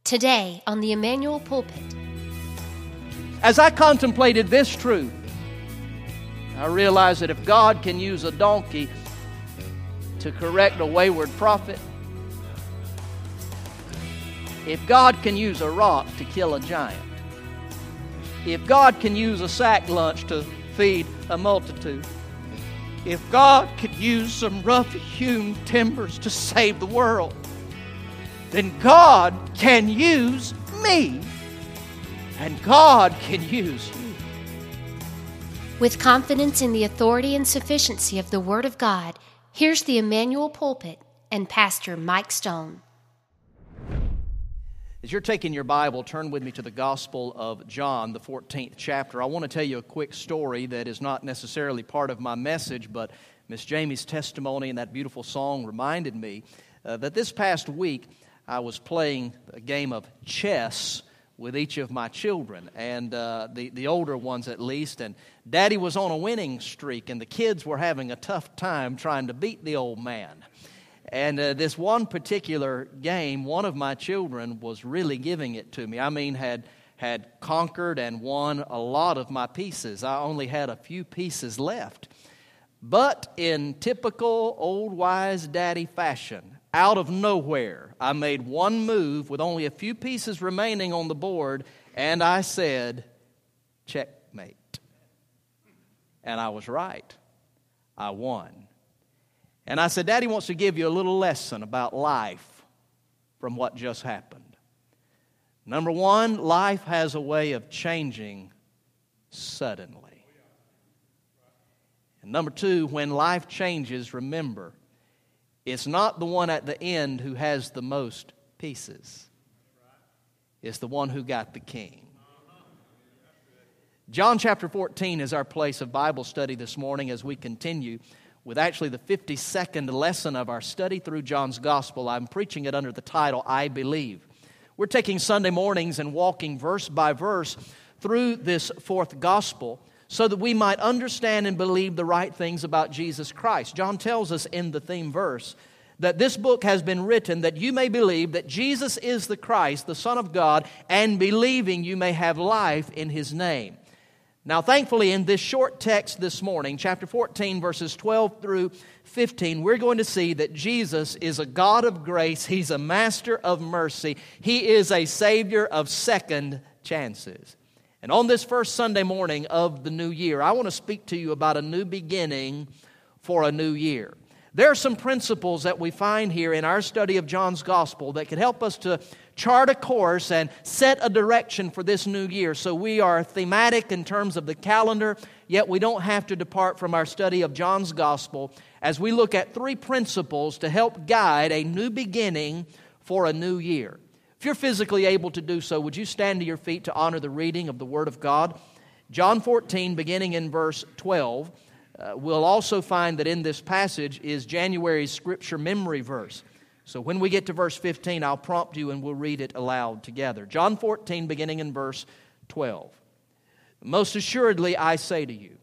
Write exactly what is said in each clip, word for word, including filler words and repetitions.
Today on the Emmanuel Pulpit. As I contemplated this truth, I realized that if God can use a donkey to correct a wayward prophet, if God can use a rock to kill a giant, if God can use a sack lunch to feed a multitude, if God could use some rough-hewn timbers to save the world, then God can use me, and God can use you. With confidence in the authority and sufficiency of the Word of God, here's the Emmanuel Pulpit and Pastor Mike Stone. As you're taking your Bible, turn with me to the Gospel of John, the fourteenth chapter. I want to tell you a quick story that is not necessarily part of my message, but Miss Jamie's testimony and that beautiful song reminded me uh, that this past week I was playing a game of chess with each of my children, and uh, the, the older ones at least, and Daddy was on a winning streak, and the kids were having a tough time trying to beat the old man. And uh, this one particular game, one of my children was really giving it to me. I mean, had had conquered and won a lot of my pieces. I only had a few pieces left. But in typical old wise daddy fashion, out of nowhere, I made one move with only a few pieces remaining on the board, and I said, checkmate. And I was right. I won. And I said, Daddy wants to give you a little lesson about life from what just happened. Number one, life has a way of changing suddenly. And number two, when life changes, remember, it's not the one at the end who has the most pieces. It's the one who got the king. John chapter fourteen is our place of Bible study this morning as we continue with actually the fifty-second lesson of our study through John's Gospel. I'm preaching it under the title, I Believe. We're taking Sunday mornings and walking verse by verse through this fourth Gospel so that we might understand and believe the right things about Jesus Christ. John tells us in the theme verse that this book has been written that you may believe that Jesus is the Christ, the Son of God, and believing you may have life in His name. Now, thankfully, in this short text this morning, chapter fourteen, verses twelve through fifteen, we're going to see that Jesus is a God of grace. He's a master of mercy. He is a Savior of second chances. And on this first Sunday morning of the new year, I want to speak to you about a new beginning for a new year. There are some principles that we find here in our study of John's Gospel that can help us to chart a course and set a direction for this new year. So we are thematic in terms of the calendar, yet we don't have to depart from our study of John's Gospel as we look at three principles to help guide a new beginning for a new year. If you're physically able to do so, would you stand to your feet to honor the reading of the Word of God? John fourteen, beginning in verse twelve. Uh, we'll also find that in this passage is January's scripture memory verse. So when we get to verse fifteen, I'll prompt you and we'll read it aloud together. John fourteen, beginning in verse twelve. Most assuredly I say to you,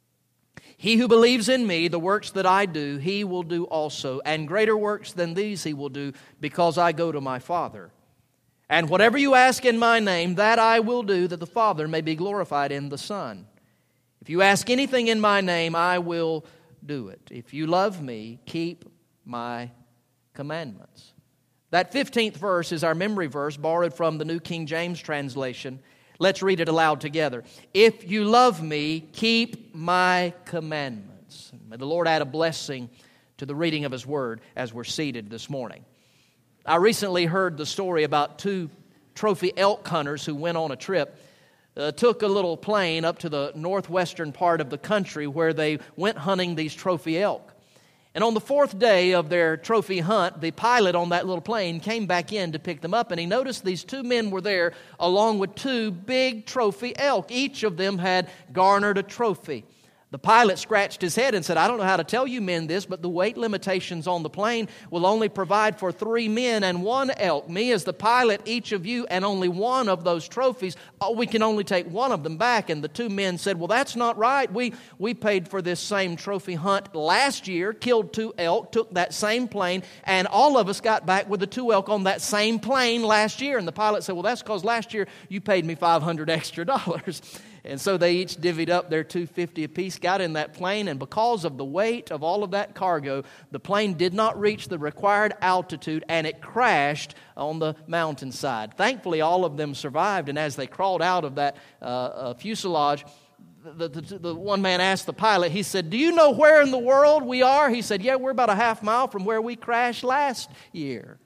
he who believes in me, the works that I do, he will do also. And greater works than these he will do, because I go to my Father. And whatever you ask in my name, that I will do, that the Father may be glorified in the Son. If you ask anything in my name, I will do it. If you love me, keep my commandments. That fifteenth verse is our memory verse, borrowed from the New King James translation. Let's read it aloud together. If you love me, keep my commandments. May the Lord add a blessing to the reading of His Word as we're seated this morning. I recently heard the story about two trophy elk hunters who went on a trip. Uh, took a little plane up to the northwestern part of the country where they went hunting these trophy elk. And on the fourth day of their trophy hunt, the pilot on that little plane came back in to pick them up, and he noticed these two men were there along with two big trophy elk. Each of them had garnered a trophy. The pilot scratched his head and said, I don't know how to tell you men this, but the weight limitations on the plane will only provide for three men and one elk. Me as the pilot, each of you, and only one of those trophies. Oh, we can only take one of them back. And the two men said, well, that's not right. We, we paid for this same trophy hunt last year, killed two elk, took that same plane, and all of us got back with the two elk on that same plane last year. And the pilot said, well, that's because last year you paid me five hundred extra dollars. And so they each divvied up their two hundred fifty apiece, got in that plane, and because of the weight of all of that cargo, the plane did not reach the required altitude, and it crashed on the mountainside. Thankfully, all of them survived, and as they crawled out of that uh, uh, fuselage, the, the, the one man asked the pilot, he said, do you know where in the world we are? He said, yeah, we're about a half mile from where we crashed last year.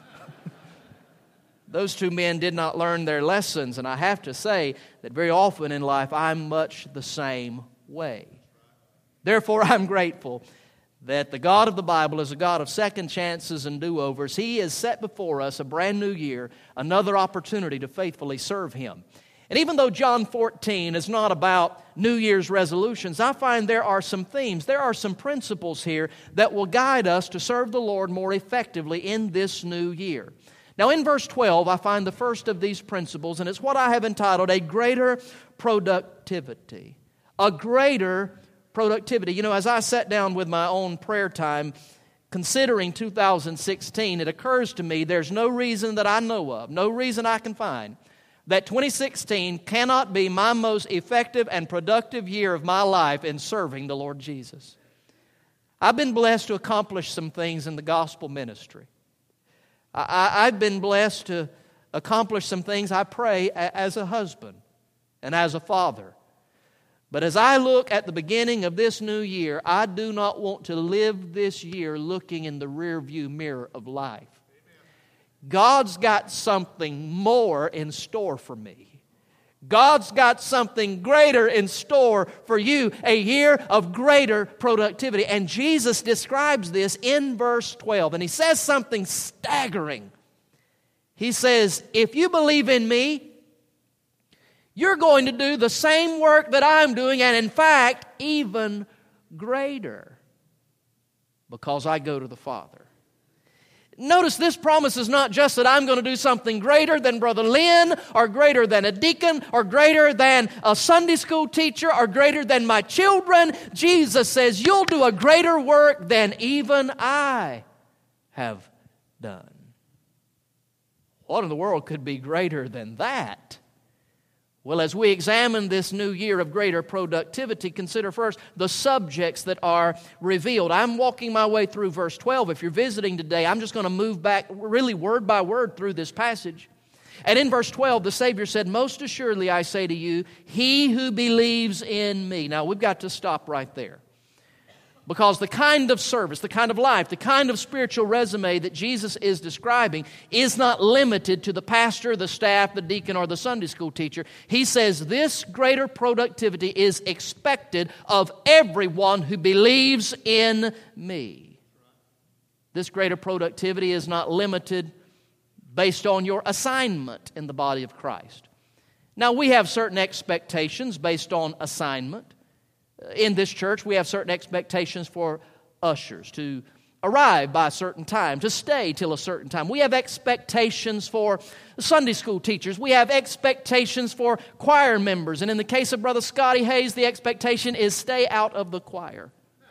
Those two men did not learn their lessons, and I have to say that very often in life I'm much the same way. Therefore, I'm grateful that the God of the Bible is a God of second chances and do-overs. He has set before us a brand new year, another opportunity to faithfully serve Him. And even though John fourteen is not about New Year's resolutions, I find there are some themes, there are some principles here that will guide us to serve the Lord more effectively in this new year. Now, in verse twelve, I find the first of these principles, and it's what I have entitled a greater productivity. A greater productivity. You know, as I sat down with my own prayer time, considering two thousand sixteen, it occurs to me there's no reason that I know of, no reason I can find, that twenty sixteen cannot be my most effective and productive year of my life in serving the Lord Jesus. I've been blessed to accomplish some things in the gospel ministry. I, I've been blessed to accomplish some things, I pray, as a husband and as a father. But as I look at the beginning of this new year, I do not want to live this year looking in the rearview mirror of life. God's got something more in store for me. God's got something greater in store for you, a year of greater productivity. And Jesus describes this in verse twelve, and He says something staggering. He says, if you believe in me, you're going to do the same work that I'm doing, and in fact, even greater, because I go to the Father. Notice this promise is not just that I'm going to do something greater than Brother Lynn, or greater than a deacon, or greater than a Sunday school teacher, or greater than my children. Jesus says, you'll do a greater work than even I have done. What in the world could be greater than that? Well, as we examine this new year of greater productivity, consider first the subjects that are revealed. I'm walking my way through verse twelve. If you're visiting today, I'm just going to move back really word by word through this passage. And in verse twelve, the Savior said, most assuredly I say to you, he who believes in me. Now, we've got to stop right there. Because the kind of service, the kind of life, the kind of spiritual resume that Jesus is describing is not limited to the pastor, the staff, the deacon, or the Sunday school teacher. He says this greater productivity is expected of everyone who believes in me. This greater productivity is not limited based on your assignment in the body of Christ. Now, we have certain expectations based on assignment. In this church, we have certain expectations for ushers to arrive by a certain time, to stay till a certain time. We have expectations for Sunday school teachers. We have expectations for choir members. And in the case of Brother Scotty Hayes, the expectation is stay out of the choir.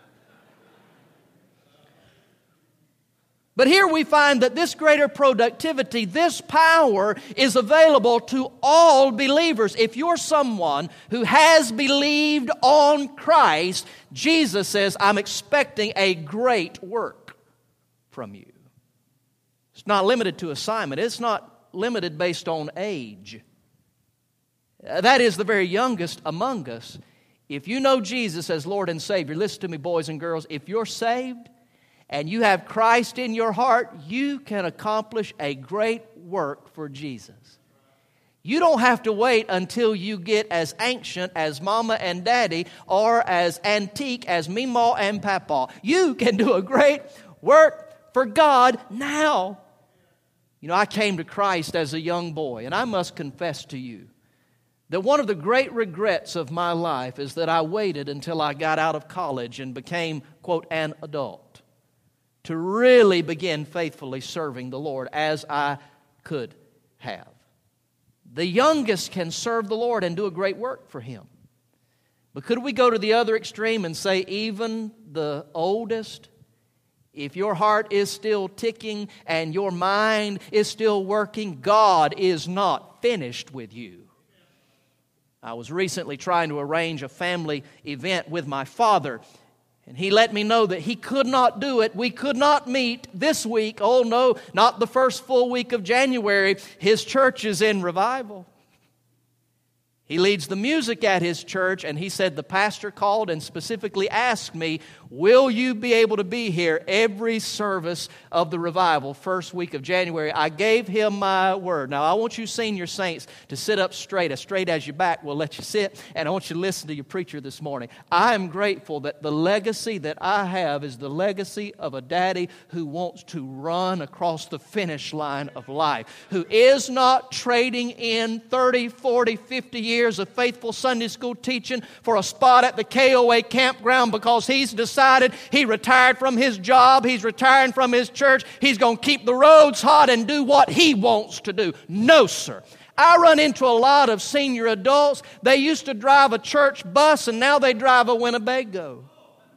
But here we find that this greater productivity, this power is available to all believers. If you're someone who has believed on Christ, Jesus says, I'm expecting a great work from you. It's not limited to assignment. It's not limited based on age. That is the very youngest among us. If you know Jesus as Lord and Savior, listen to me, boys and girls, if you're saved, and you have Christ in your heart, you can accomplish a great work for Jesus. You don't have to wait until you get as ancient as Mama and Daddy or as antique as Meemaw and Papa. You can do a great work for God now. You know, I came to Christ as a young boy, and I must confess to you that one of the great regrets of my life is that I waited until I got out of college and became, quote, an adult to really begin faithfully serving the Lord as I could have. The youngest can serve the Lord and do a great work for Him. But could we go to the other extreme and say even the oldest, if your heart is still ticking and your mind is still working, God is not finished with you. I was recently trying to arrange a family event with my father, and he let me know that he could not do it. We could not meet this week. Oh no, not the first full week of January. His church is in revival. He leads the music at his church, and he said the pastor called and specifically asked me, will you be able to be here every service of the revival, first week of January? I gave him my word. Now, I want you senior saints to sit up straight, as straight as your back will let you sit, and I want you to listen to your preacher this morning. I am grateful that the legacy that I have is the legacy of a daddy who wants to run across the finish line of life, who is not trading in thirty, forty, fifty years years of faithful Sunday school teaching for a spot at the K O A campground because he's decided he retired from his job, he's retiring from his church, he's going to keep the roads hot and do what he wants to do. No, sir. I run into a lot of senior adults. They used to drive a church bus and now they drive a Winnebago.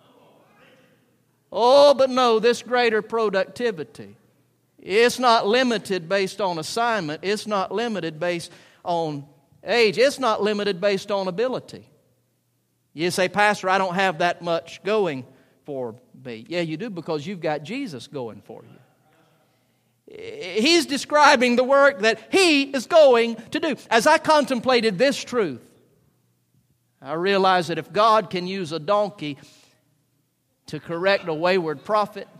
Oh, but no, this greater productivity, it's not limited based on assignment. It's not limited based on age. It's not limited based on ability. You say, Pastor, I don't have that much going for me. Yeah, you do, because you've got Jesus going for you. He's describing the work that He is going to do. As I contemplated this truth, I realized that if God can use a donkey to correct a wayward prophet,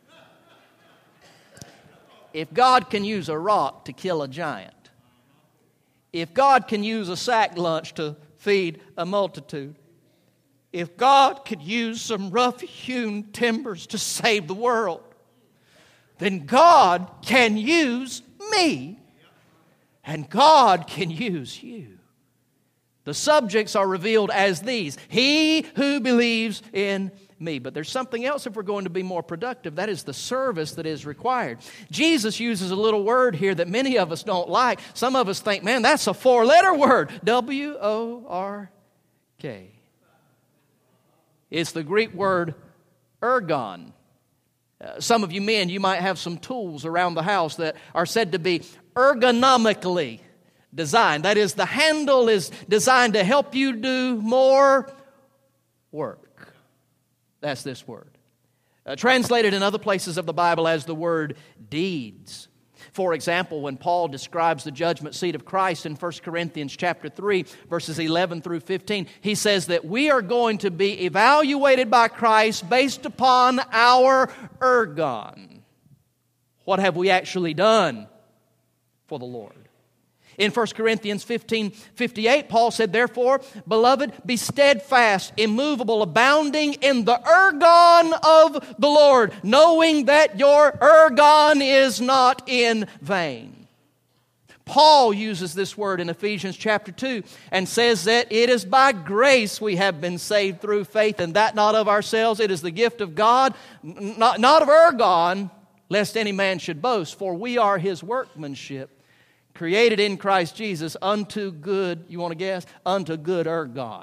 if God can use a rock to kill a giant, if God can use a sack lunch to feed a multitude, if God could use some rough-hewn timbers to save the world, then God can use me, and God can use you. The subjects are revealed as these: He who believes in me. But there's something else if we're going to be more productive. That is the service that is required. Jesus uses a little word here that many of us don't like. Some of us think, man, that's a four-letter word. W O R K. It's the Greek word ergon. Uh, some of you men, you might have some tools around the house that are said to be ergonomically designed. That is, the handle is designed to help you do more work. That's this word. Uh, translated in other places of the Bible as the word deeds. For example, when Paul describes the judgment seat of Christ in First Corinthians chapter three, verses eleven through fifteen, he says that we are going to be evaluated by Christ based upon our ergon. What have we actually done for the Lord? In First Corinthians fifteen fifty-eight, Paul said, therefore, beloved, be steadfast, immovable, abounding in the ergon of the Lord, knowing that your ergon is not in vain. Paul uses this word in Ephesians chapter two and says that it is by grace we have been saved through faith, and that not of ourselves. It is the gift of God, not, not of ergon, lest any man should boast, for we are His workmanship, created in Christ Jesus unto good, you want to guess? Unto good ergon.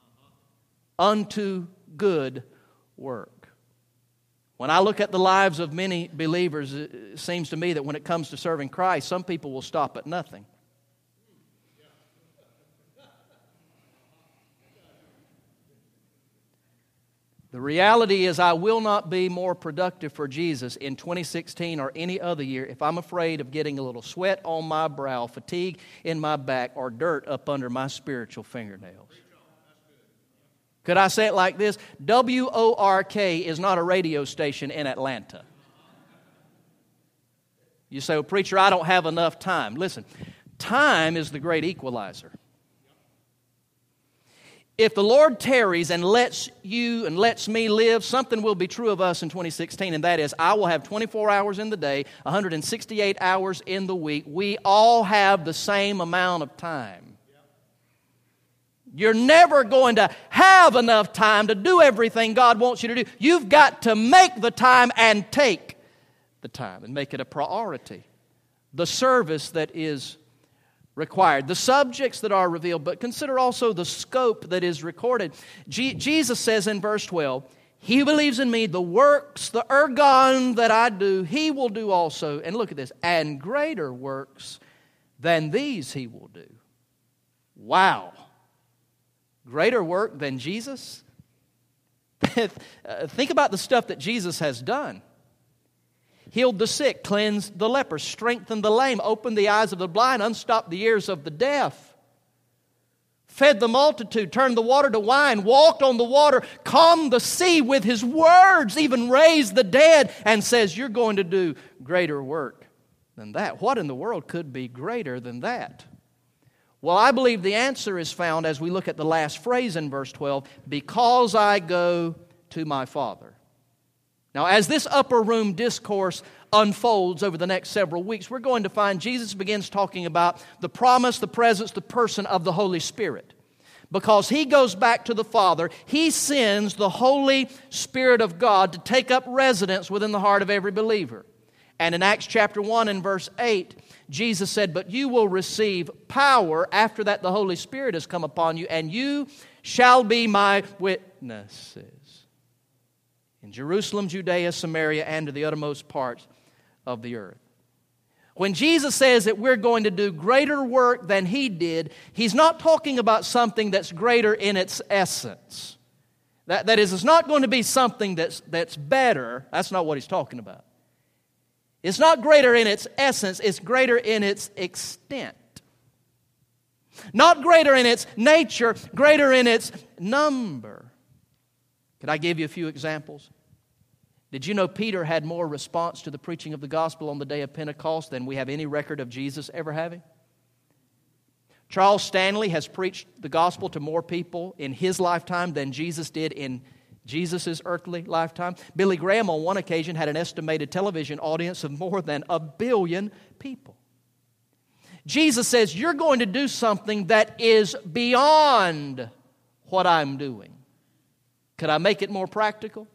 Unto good work. When I look at the lives of many believers, it seems to me that when it comes to serving Christ, some people will stop at nothing. The reality is I will not be more productive for Jesus in twenty sixteen or any other year if I'm afraid of getting a little sweat on my brow, fatigue in my back, or dirt up under my spiritual fingernails. Could I say it like this? W O R K is not a radio station in Atlanta. You say, well, preacher, I don't have enough time. Listen, time is the great equalizer. If the Lord tarries and lets you and lets me live, something will be true of us in twenty sixteen, and that is I will have twenty-four hours in the day, one hundred sixty-eight hours in the week. We all have the same amount of time. You're never going to have enough time to do everything God wants you to do. You've got to make the time and take the time and make it a priority. The service that is required, the subjects that are revealed, but consider also the scope that is recorded. Je- Jesus says in verse twelve, he who believes in me, the works, the ergon that I do, he will do also. And look at this, and greater works than these he will do. Wow. Greater work than Jesus? Think about the stuff that Jesus has done. Healed the sick, cleansed the leper, strengthened the lame, opened the eyes of the blind, unstopped the ears of the deaf, fed the multitude, turned the water to wine, walked on the water, calmed the sea with His words, even raised the dead, and says, you're going to do greater work than that. What in the world could be greater than that? Well, I believe the answer is found as we look at the last phrase in verse twelve, because I go to my Father. Now, as this upper room discourse unfolds over the next several weeks, we're going to find Jesus begins talking about the promise, the presence, the person of the Holy Spirit. Because He goes back to the Father, He sends the Holy Spirit of God to take up residence within the heart of every believer. And in Acts chapter one and verse eight, Jesus said, but you will receive power after that the Holy Spirit has come upon you, and you shall be my witnesses in Jerusalem, Judea, Samaria, and to the uttermost parts of the earth. When Jesus says that we're going to do greater work than He did, He's not talking about something that's greater in its essence. That, that is, it's not going to be something that's, that's better. That's not what He's talking about. It's not greater in its essence, it's greater in its extent. Not greater in its nature, greater in its number. Could I give you a few examples? Did you know Peter had more response to the preaching of the gospel on the day of Pentecost than we have any record of Jesus ever having? Charles Stanley has preached the gospel to more people in his lifetime than Jesus did in Jesus' earthly lifetime. Billy Graham on one occasion had an estimated television audience of more than a billion people. Jesus says, you're going to do something that is beyond what I'm doing. Could I make it more practical?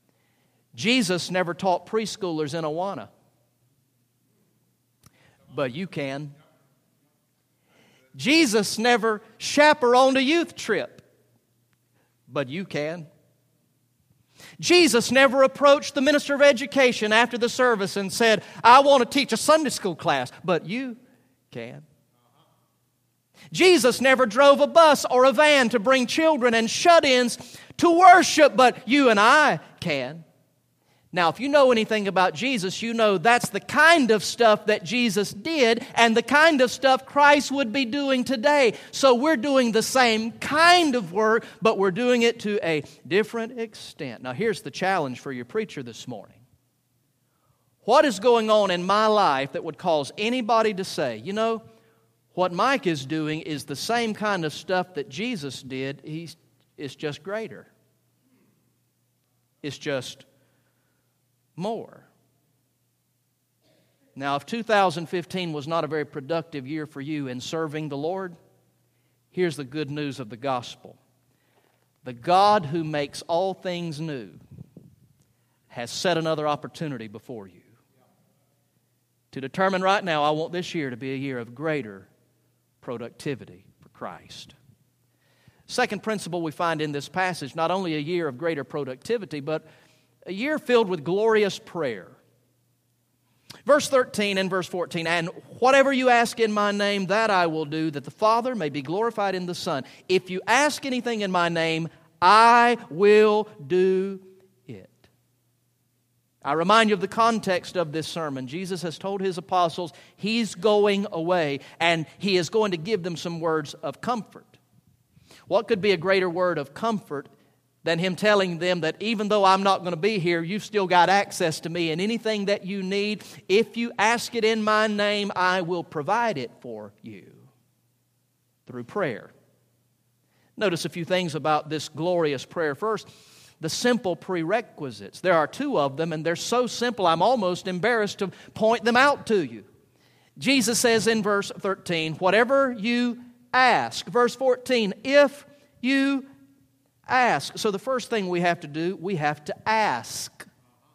Jesus never taught preschoolers in Awana. But you can. Jesus never chaperoned a youth trip. But you can. Jesus never approached the minister of education after the service and said, I want to teach a Sunday school class, but you can. Jesus never drove a bus or a van to bring children and shut-ins to worship, but you and I can. Now, if you know anything about Jesus, you know that's the kind of stuff that Jesus did and the kind of stuff Christ would be doing today. So we're doing the same kind of work, but we're doing it to a different extent. Now, here's the challenge for your preacher this morning. What is going on in my life that would cause anybody to say, you know, what Mike is doing is the same kind of stuff that Jesus did. He's, it's just greater. It's just more. Now, if two thousand fifteen was not a very productive year for you in serving the Lord, here's the good news of the gospel. The God who makes all things new has set another opportunity before you. To determine right now, I want this year to be a year of greater productivity for Christ. Second principle we find in this passage, not only a year of greater productivity, but a year filled with glorious prayer. Verse thirteen and verse fourteen, and whatever you ask in my name, that I will do, that the Father may be glorified in the Son. If you ask anything in my name, I will do it. I remind you of the context of this sermon. Jesus has told His apostles He's going away, and He is going to give them some words of comfort. What could be a greater word of comfort than Him telling them that even though I'm not going to be here, you've still got access to me, and anything that you need, if you ask it in my name, I will provide it for you through prayer. Notice a few things about this glorious prayer. First, the simple prerequisites. There are two of them, and they're so simple I'm almost embarrassed to point them out to you. Jesus says in verse thirteen, whatever you ask. Verse fourteen, if you ask. So the first thing we have to do, we have to ask.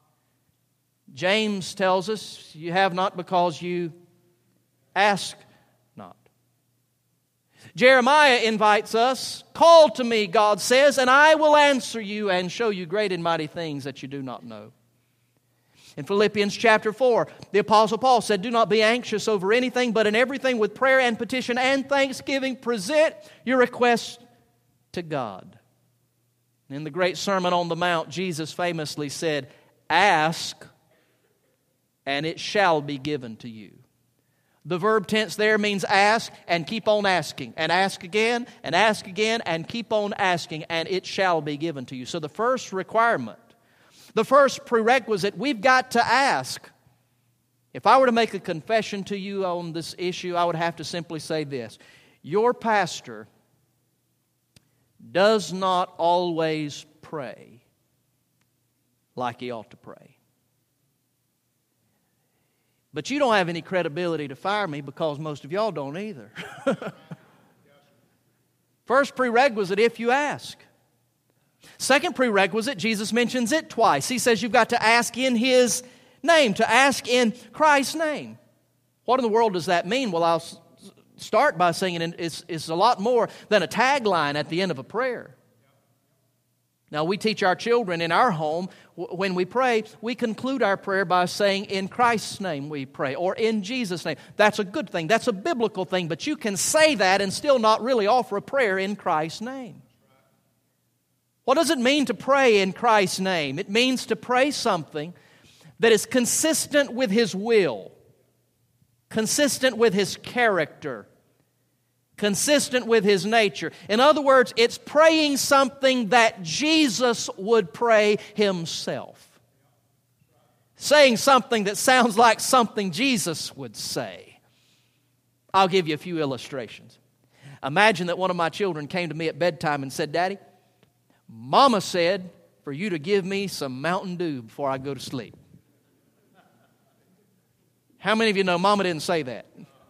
James tells us, you have not because you ask not. Jeremiah invites us, call to me, God says, and I will answer you and show you great and mighty things that you do not know. In Philippians chapter four, the Apostle Paul said, do not be anxious over anything, but in everything with prayer and petition and thanksgiving, present your requests to God. In the great Sermon on the Mount, Jesus famously said, ask, and it shall be given to you. The verb tense there means ask and keep on asking, and ask again, and ask again, and keep on asking, and it shall be given to you. So the first requirement, the first prerequisite, we've got to ask. If I were to make a confession to you on this issue, I would have to simply say this. Your pastor does not always pray like he ought to pray. But you don't have any credibility to fire me because most of y'all don't either. First prerequisite, if you ask. Second prerequisite, Jesus mentions it twice. He says you've got to ask in His name, to ask in Christ's name. What in the world does that mean? Well, I'll start by saying it's, it's a lot more than a tagline at the end of a prayer. Now, we teach our children in our home, when we pray, we conclude our prayer by saying, in Christ's name we pray, or in Jesus' name. That's a good thing. That's a biblical thing, but you can say that and still not really offer a prayer in Christ's name. What does it mean to pray in Christ's name? It means to pray something that is consistent with His will, consistent with His character, consistent with His nature. In other words, it's praying something that Jesus would pray Himself. Saying something that sounds like something Jesus would say. I'll give you a few illustrations. Imagine that one of my children came to me at bedtime and said, Daddy, Mama said for you to give me some Mountain Dew before I go to sleep. How many of you know Mama didn't say that?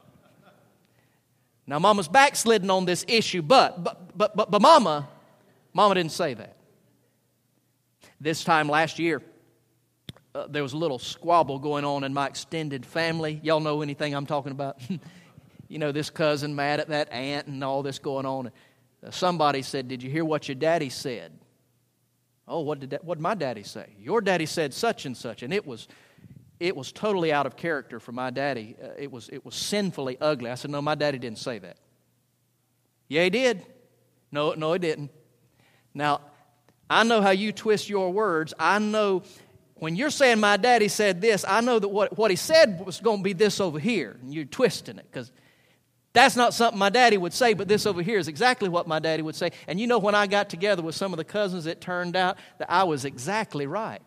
Now, Mama's backslidden on this issue, but, but, but, but, but Mama, Mama didn't say that. This time last year, uh, there was a little squabble going on in my extended family. Y'all know anything I'm talking about? You know, this cousin mad at that aunt and all this going on. Uh, somebody said, did you hear what your daddy said? Oh, what did that, what did my daddy say? Your daddy said such and such, and it was... It was totally out of character for my daddy. Uh, it was it was sinfully ugly. I said, no, my daddy didn't say that. Yeah, he did. No, no, he didn't. Now, I know how you twist your words. I know when you're saying my daddy said this, I know that what, what he said was going to be this over here. And you're twisting it because that's not something my daddy would say, but this over here is exactly what my daddy would say. And you know, when I got together with some of the cousins, it turned out that I was exactly right.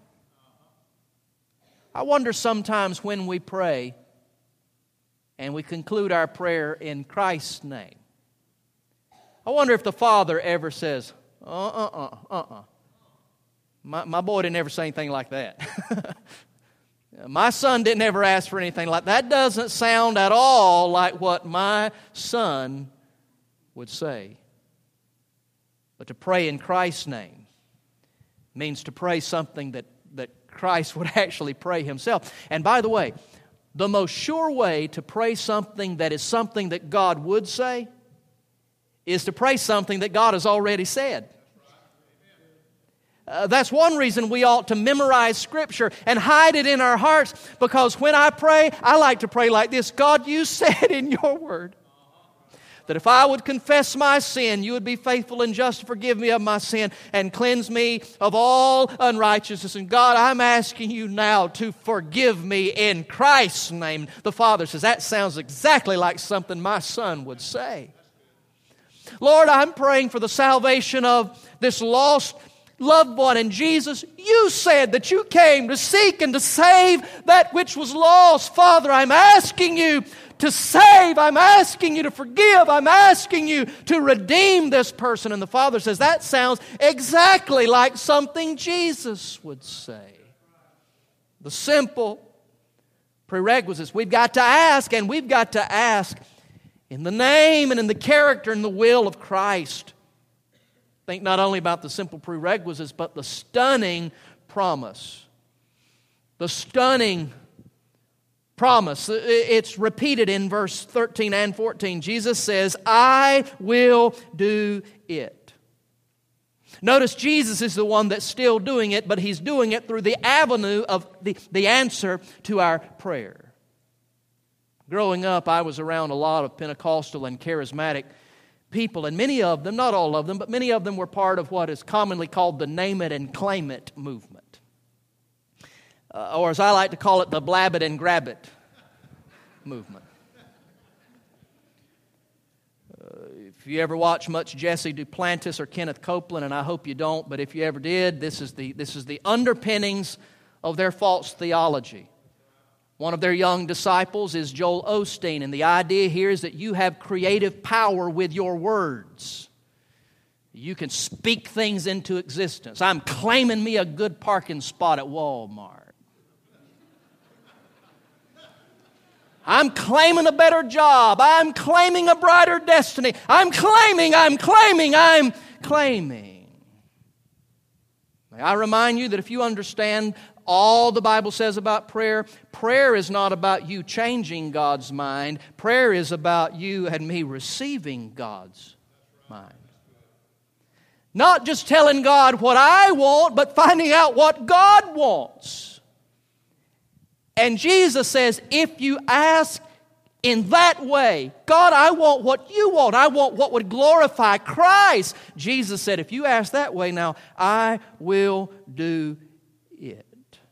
I wonder sometimes when we pray and we conclude our prayer in Christ's name, I wonder if the Father ever says, uh-uh, uh-uh. My, my boy didn't ever say anything like that. My son didn't ever ask for anything like that. That doesn't sound at all like what my son would say. But to pray in Christ's name means to pray something that that Christ would actually pray Himself. And by the way, the most sure way to pray something that is something that God would say is to pray something that God has already said. Uh, that's one reason we ought to memorize Scripture and hide it in our hearts, because when I pray, I like to pray like this. God, you said in your word that if I would confess my sin, you would be faithful and just to forgive me of my sin and cleanse me of all unrighteousness. And God, I'm asking you now to forgive me in Christ's name. The Father says, that sounds exactly like something my son would say. Lord, I'm praying for the salvation of this lost loved one. And Jesus, you said that you came to seek and to save that which was lost. Father, I'm asking you to save. I'm asking you to forgive. I'm asking you to redeem this person. And the Father says, that sounds exactly like something Jesus would say. The simple prerequisites. We've got to ask, and we've got to ask in the name and in the character and the will of Christ. Think not only about the simple prerequisites, but the stunning promise. The stunning promise. It's repeated in verse thirteen and fourteen. Jesus says, I will do it. Notice Jesus is the one that's still doing it, but He's doing it through the avenue of the, the answer to our prayer. Growing up, I was around a lot of Pentecostal and charismatic people, and many of them, not all of them, but many of them were part of what is commonly called the name it and claim it movement. Uh, or as I like to call it, the blab it and grab it movement. Uh, if you ever watch much Jesse Duplantis or Kenneth Copeland, and I hope you don't, but if you ever did, this is the, this is the underpinnings of their false theology. One of their young disciples is Joel Osteen, and the idea here is that you have creative power with your words. You can speak things into existence. I'm claiming me a good parking spot at Walmart. I'm claiming a better job. I'm claiming a brighter destiny. I'm claiming, I'm claiming, I'm claiming. May I remind you that if you understand all the Bible says about prayer, prayer is not about you changing God's mind. Prayer is about you and me receiving God's mind. Not just telling God what I want, but finding out what God wants. And Jesus says, if you ask in that way, God, I want what you want. I want what would glorify Christ. Jesus said, if you ask that way now, I will do it.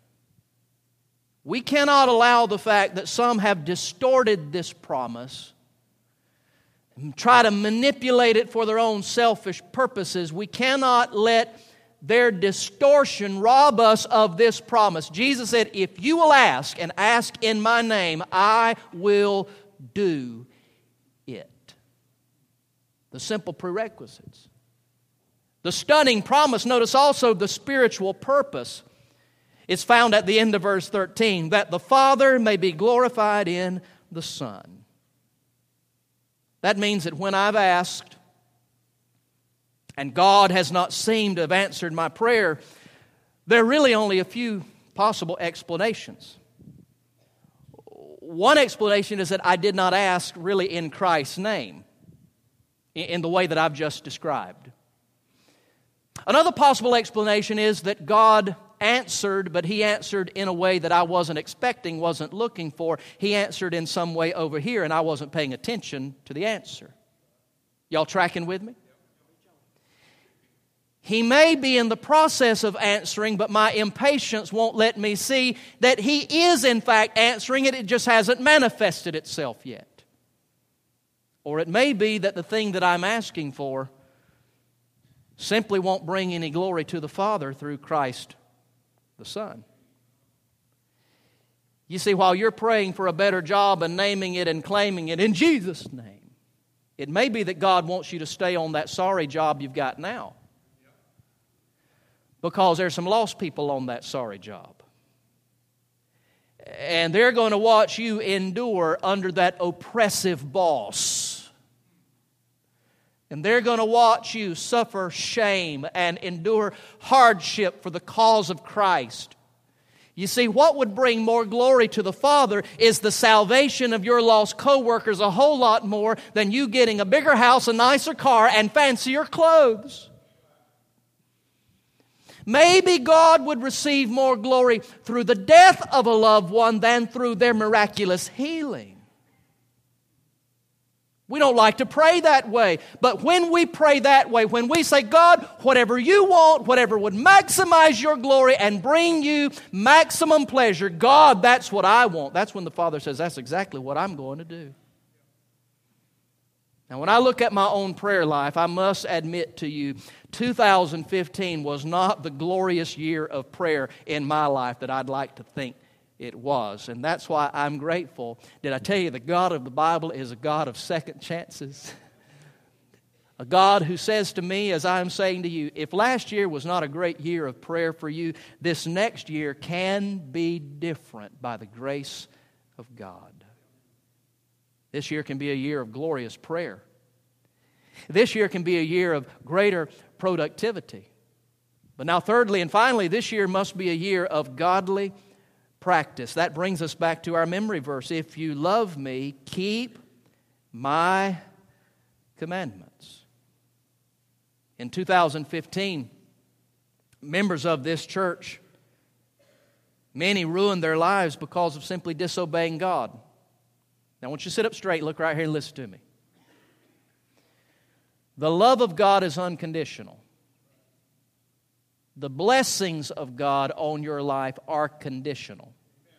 We cannot allow the fact that some have distorted this promise and try to manipulate it for their own selfish purposes. We cannot let their distortion rob us of this promise. Jesus said, if you will ask and ask in my name, I will do it. The simple prerequisites. The stunning promise, notice also the spiritual purpose. It's found at the end of verse thirteen, that the Father may be glorified in the Son. That means that when I've asked, and God has not seemed to have answered my prayer, there are really only a few possible explanations. One explanation is that I did not ask really in Christ's name, in the way that I've just described. Another possible explanation is that God answered, but He answered in a way that I wasn't expecting, wasn't looking for. He answered in some way over here, and I wasn't paying attention to the answer. Y'all tracking with me? He may be in the process of answering, but my impatience won't let me see that He is in fact answering it. It just hasn't manifested itself yet. Or it may be that the thing that I'm asking for simply won't bring any glory to the Father through Christ the Son. You see, while you're praying for a better job and naming it and claiming it in Jesus' name, it may be that God wants you to stay on that sorry job you've got now. Because there's some lost people on that sorry job. And they're going to watch you endure under that oppressive boss. And they're going to watch you suffer shame and endure hardship for the cause of Christ. You see, what would bring more glory to the Father is the salvation of your lost co-workers a whole lot more than you getting a bigger house, a nicer car, and fancier clothes. Maybe God would receive more glory through the death of a loved one than through their miraculous healing. We don't like to pray that way. But when we pray that way, when we say, God, whatever you want, whatever would maximize your glory and bring you maximum pleasure, God, that's what I want. That's when the Father says, that's exactly what I'm going to do. Now, when I look at my own prayer life, I must admit to you, two thousand fifteen was not the glorious year of prayer in my life that I'd like to think it was. And that's why I'm grateful. Did I tell you the God of the Bible is a God of second chances? A God who says to me, as I'm saying to you, if last year was not a great year of prayer for you, this next year can be different by the grace of God. This year can be a year of glorious prayer. This year can be a year of greater productivity. But now thirdly and finally, this year must be a year of godly practice. That brings us back to our memory verse. If you love me, keep my commandments. In two thousand fifteen, members of this church, many ruined their lives because of simply disobeying God. Now I want you to sit up straight, look right here and listen to me. The love of God is unconditional. The blessings of God on your life are conditional.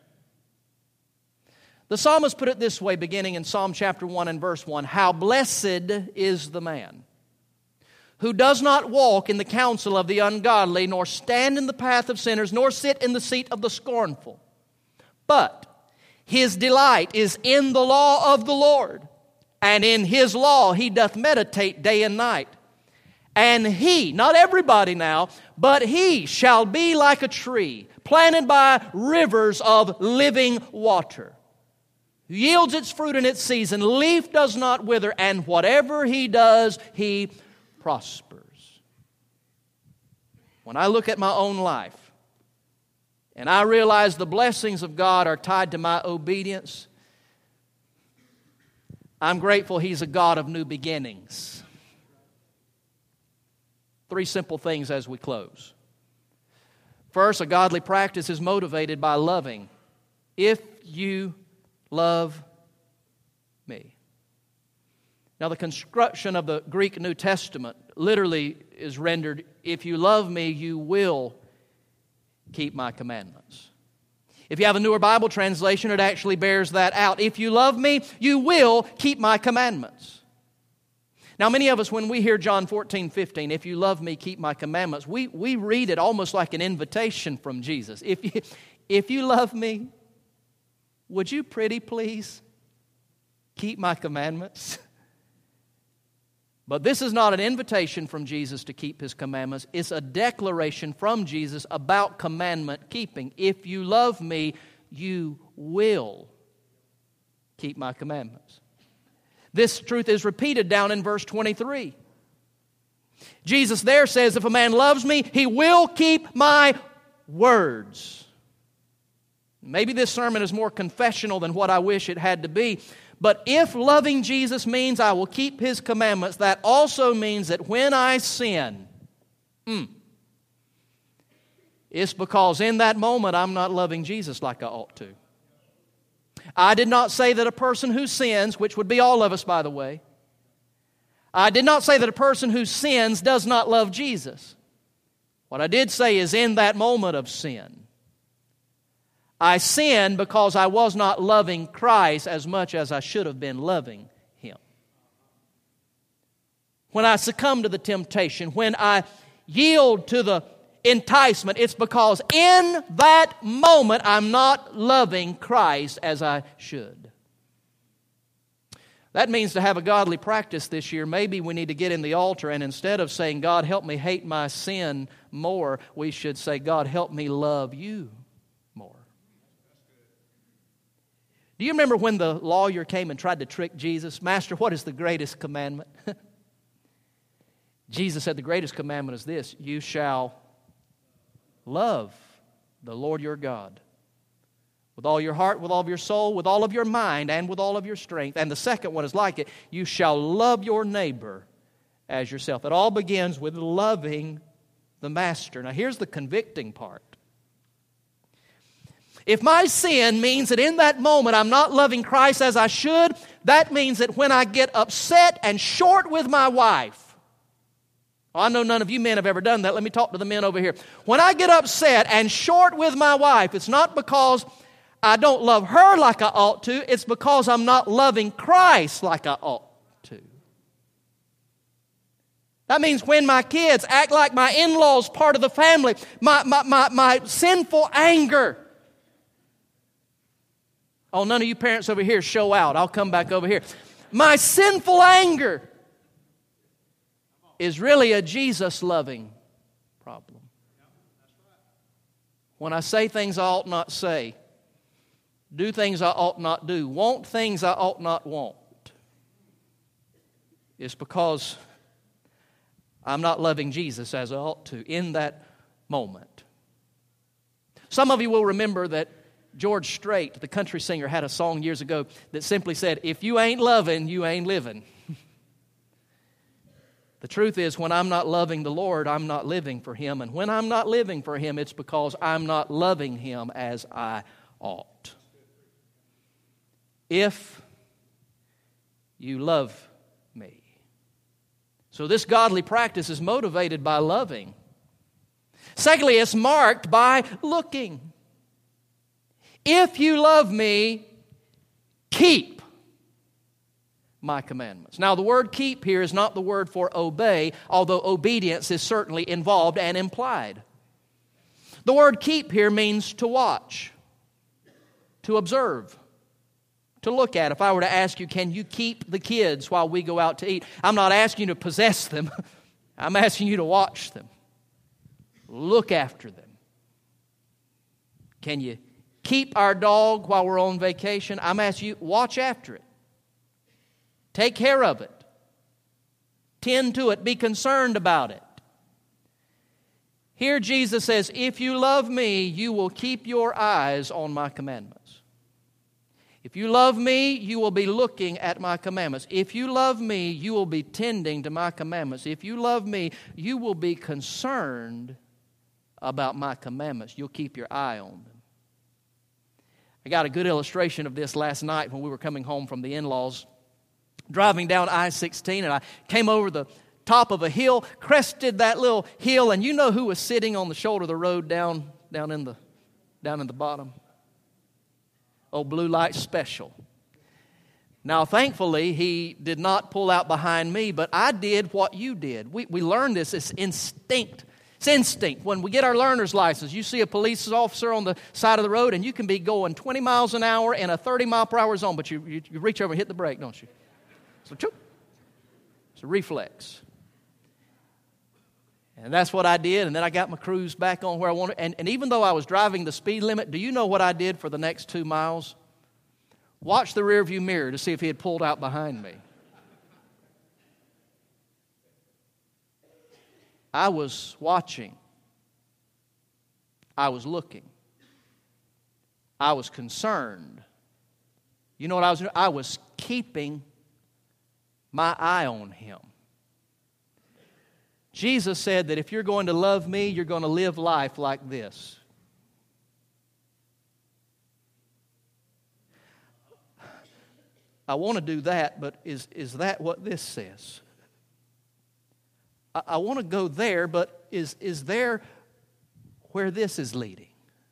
The psalmist put it this way, beginning in Psalm chapter one and verse one. How blessed is the man who does not walk in the counsel of the ungodly, nor stand in the path of sinners, nor sit in the seat of the scornful. But his delight is in the law of the Lord, and in His law he doth meditate day and night. And he, not everybody now, but he shall be like a tree planted by rivers of living water, who yields its fruit in its season, leaf does not wither, and whatever he does, he prospers. When I look at my own life, and I realize the blessings of God are tied to my obedience, I'm grateful He's a God of new beginnings. Three simple things as we close. First, a godly practice is motivated by loving. If you love me. Now, the construction of the Greek New Testament literally is rendered, if you love me, you will keep my commandments. If you have a newer Bible translation, it actually bears that out. If you love me, you will keep my commandments. Now, many of us, when we hear John fourteen fifteen, if you love me, keep my commandments, we, we read it almost like an invitation from Jesus. If you, if you love me, would you pretty please keep my commandments? But this is not an invitation from Jesus to keep His commandments. It's a declaration from Jesus about commandment keeping. If you love me, you will keep my commandments. This truth is repeated down in verse twenty-three. Jesus there says, if a man loves me, he will keep my words. Maybe this sermon is more confessional than what I wish it had to be. But if loving Jesus means I will keep His commandments, that also means that when I sin, mm, it's because in that moment I'm not loving Jesus like I ought to. I did not say that a person who sins, which would be all of us, by the way, I did not say that a person who sins does not love Jesus. What I did say is in that moment of sin, I sinned because I was not loving Christ as much as I should have been loving Him. When I succumb to the temptation, when I yield to the enticement, it's because in that moment I'm not loving Christ as I should. That means to have a godly practice this year, maybe we need to get in the altar and instead of saying, God, help me hate my sin more, we should say, God, help me love you more. Do you remember when the lawyer came and tried to trick Jesus? Master, what is the greatest commandment? Jesus said the greatest commandment is this, you shall love the Lord your God with all your heart, with all of your soul, with all of your mind, and with all of your strength. And the second one is like it. You shall love your neighbor as yourself. It all begins with loving the Master. Now here's the convicting part. If my sin means that in that moment I'm not loving Christ as I should, that means that when I get upset and short with my wife, I know none of you men have ever done that. Let me talk to the men over here. When I get upset and short with my wife, it's not because I don't love her like I ought to. It's because I'm not loving Christ like I ought to. That means when my kids act like my in-laws part of the family, my, my, my, my sinful anger. Oh, none of you parents over here show out. I'll come back over here. My sinful anger is really a Jesus-loving problem. When I say things I ought not say, do things I ought not do, want things I ought not want, it's because I'm not loving Jesus as I ought to in that moment. Some of you will remember that George Strait, the country singer, had a song years ago that simply said, "If you ain't loving, you ain't living." The truth is, when I'm not loving the Lord, I'm not living for Him. And when I'm not living for Him, it's because I'm not loving Him as I ought. If you love me. So this godly practice is motivated by loving. Secondly, it's marked by looking. If you love me, keep my commandments. Now, the word keep here is not the word for obey, although obedience is certainly involved and implied. The word keep here means to watch, to observe, to look at. If I were to ask you, can you keep the kids while we go out to eat? I'm not asking you to possess them. I'm asking you to watch them. Look after them. Can you keep our dog while we're on vacation? I'm asking you, watch after it. Take care of it. Tend to it. Be concerned about it. Here Jesus says, if you love me, you will keep your eyes on my commandments. If you love me, you will be looking at my commandments. If you love me, you will be tending to my commandments. If you love me, you will be concerned about my commandments. You'll keep your eye on them. I got a good illustration of this last night when we were coming home from the in-laws, driving down I sixteen, and I came over the top of a hill, crested that little hill, and you know who was sitting on the shoulder of the road down, down in the down in the bottom? Oh, Blue Light Special. Now, thankfully, he did not pull out behind me, but I did what you did. We we learned this. It's instinct. It's instinct. When we get our learner's license, you see a police officer on the side of the road, and you can be going twenty miles an hour in a thirty mile per hour zone, but you, you, you reach over and hit the brake, don't you? So, choop. It's a reflex. And that's what I did, and then I got my cruise back on where I wanted. And, and even though I was driving the speed limit, do you know what I did for the next two miles? Watch the rearview mirror to see if he had pulled out behind me. I was watching. I was looking. I was concerned. You know what I was doing? I was keeping my eye on him. Jesus said that if you're going to love me, you're going to live life like this. I want to do that, but is, is that what this says? I, I want to go there, but is, is there where this is leading?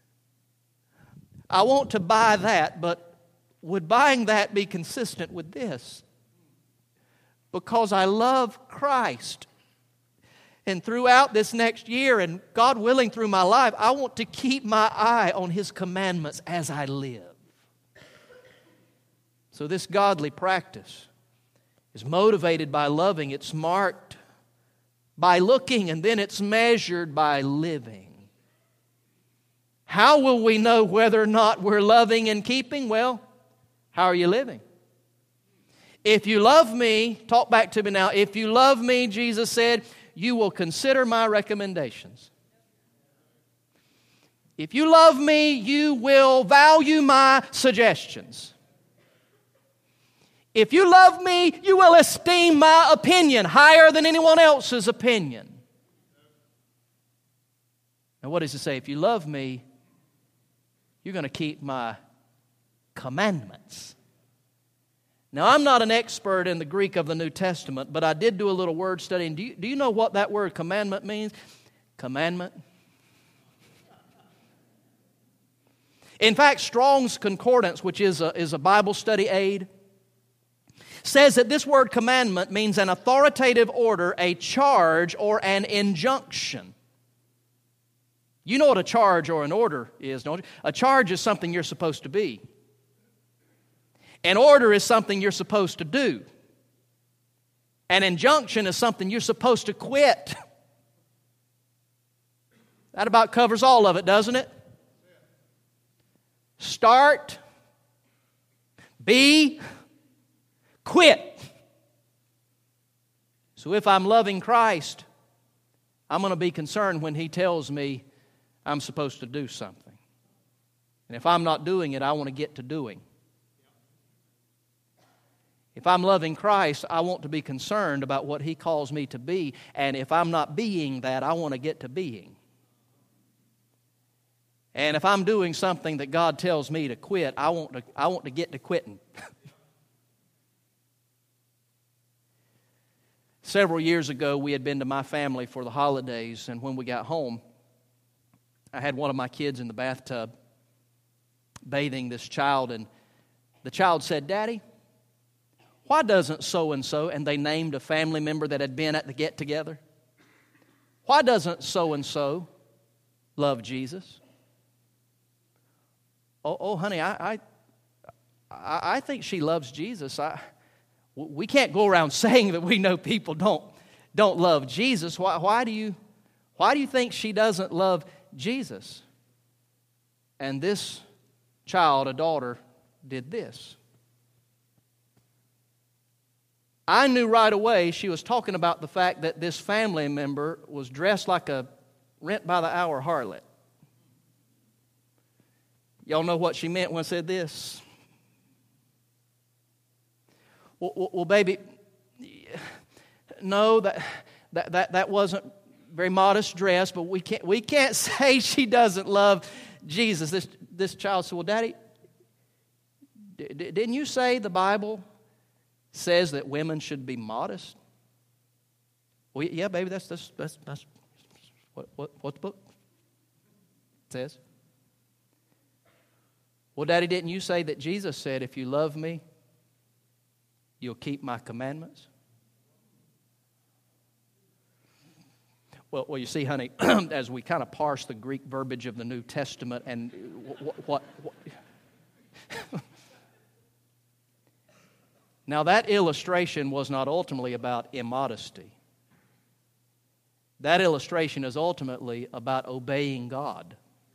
I want to buy that, but would buying that be consistent with this? Because I love Christ. And throughout this next year, and God willing through my life, I want to keep my eye on His commandments as I live. So this godly practice is motivated by loving. It's marked by looking, and then it's measured by living. How will we know whether or not we're loving and keeping? Well, how are you living? If you love me, talk back to me now. If you love me, Jesus said, you will consider my recommendations. If you love me, you will value my suggestions. If you love me, you will esteem my opinion higher than anyone else's opinion. Now, what does it say? If you love me, you're going to keep my commandments. Now, I'm not an expert in the Greek of the New Testament, but I did do a little word study. And do you, do you know what that word commandment means? Commandment. In fact, Strong's Concordance, which is a, is a Bible study aid, says that this word commandment means an authoritative order, a charge, or an injunction. You know what a charge or an order is, don't you? A charge is something you're supposed to be. An order is something you're supposed to do. An injunction is something you're supposed to quit. That about covers all of it, doesn't it? Start, be, quit. So if I'm loving Christ, I'm going to be concerned when He tells me I'm supposed to do something. And if I'm not doing it, I want to get to doing. If I'm loving Christ, I want to be concerned about what He calls me to be. And if I'm not being that, I want to get to being. And if I'm doing something that God tells me to quit, I want to, I want to get to quitting. Several years ago, we had been to my family for the holidays, and when we got home, I had one of my kids in the bathtub bathing this child, and the child said, "Daddy, why doesn't so-and-so," and they named a family member that had been at the get-together, "why doesn't so-and-so love Jesus?" Oh, oh honey, I, I, I think she loves Jesus. I, we can't go around saying that we know people don't, don't love Jesus. Why, why do you, why do you think she doesn't love Jesus? And this child, a daughter, did this. I knew right away she was talking about the fact that this family member was dressed like a rent-by-the-hour harlot. Y'all know what she meant when I said this? Well, well, well baby, no, that, that that that wasn't very modest dress, but we can't we can't say she doesn't love Jesus. This this child said, "Well, Daddy, d- didn't you say the Bible says that women should be modest?" Well, yeah, baby, that's that's that's, that's what what what the book says. Well, Daddy, didn't you say that Jesus said, "If you love me, you'll keep my commandments"? Well, well, you see, honey, as we kind of parse the Greek verbiage of the New Testament and what... what, what now, that illustration was not ultimately about immodesty. That illustration is ultimately about obeying God.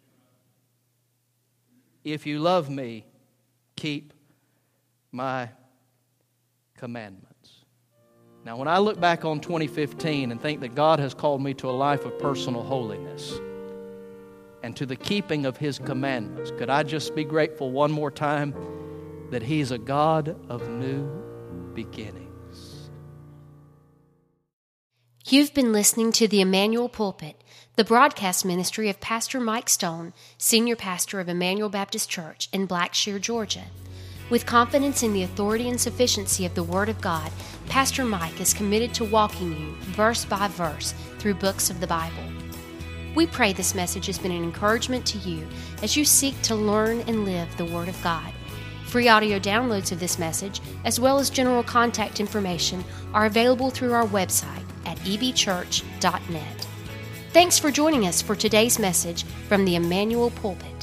If you love me, keep my commandments. Now, when I look back on twenty fifteen and think that God has called me to a life of personal holiness and to the keeping of His commandments, could I just be grateful one more time that He's a God of new beginnings. You've been listening to the Emmanuel Pulpit, the broadcast ministry of Pastor Mike Stone, Senior Pastor of Emmanuel Baptist Church in Blackshear, Georgia. With confidence in the authority and sufficiency of the Word of God, Pastor Mike is committed to walking you verse by verse through books of the Bible. We pray this message has been an encouragement to you as you seek to learn and live the Word of God. Free audio downloads of this message, as well as general contact information, are available through our website at e b church dot net. Thanks for joining us for today's message from the Emmanuel Pulpit.